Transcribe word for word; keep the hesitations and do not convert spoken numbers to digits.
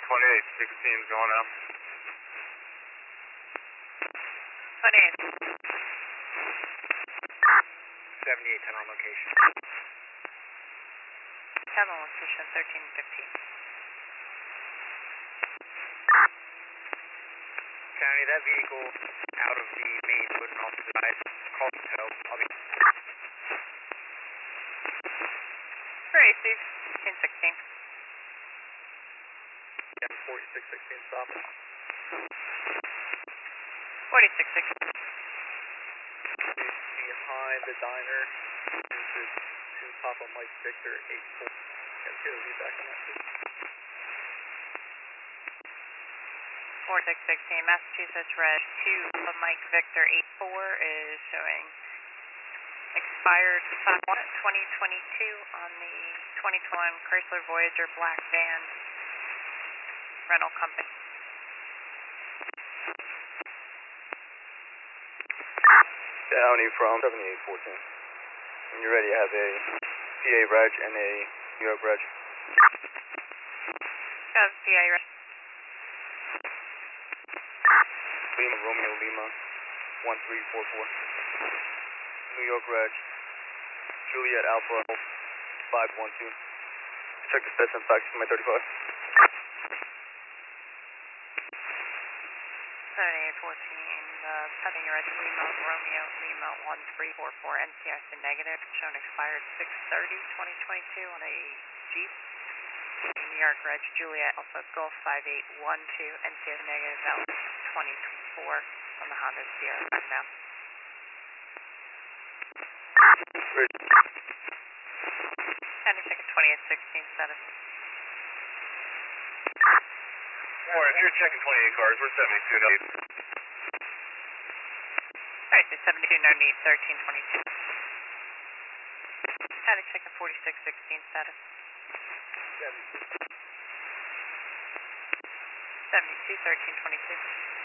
twenty-eight sixteen is going out. twenty-eight. seventy-eight ten on location. Cabin location thirteen fifteen. County, that vehicle out of the main wood and off the side. Call for help. I'll be. Very safe. fifteen sixteen. Yeah, forty-six sixteen stop. forty-six sixteen. Behind the diner. This is two Papa Mike Victor eight four. Let's get a lead back on that too. forty-six sixteen, Massachusetts Red two of Mike Victor eight four is showing expired five one twenty twenty-two on the twenty twenty-one Chrysler Voyager black van rental company. Downey from seventy-eight fourteen. When you're ready, I have a P A reg and a New York reg. Have P A reg. Lima, Romeo Lima, one three four four. New York reg, Juliet Alpha, five one two. Check the specimen facts for my thirty-five. seventy-eight fourteen, uh, having your red Lima, Romeo Lima, one three four four, N C I C negative, shown expired six thirty twenty twenty-two on a Jeep. New York Reg Juliet Alpha Golf five eight one two, N C I C negative, valid twenty twenty-four on the Honda Sierra now. Great. And check a twenty-eight sixteen status. Warren, you're checking twenty-eight cars. We're seventy-two. No need. Alright, so seventy-two, no need, thirteen twenty-two. Had to check a forty-six sixteen status. seventy-two, thirteen twenty-two.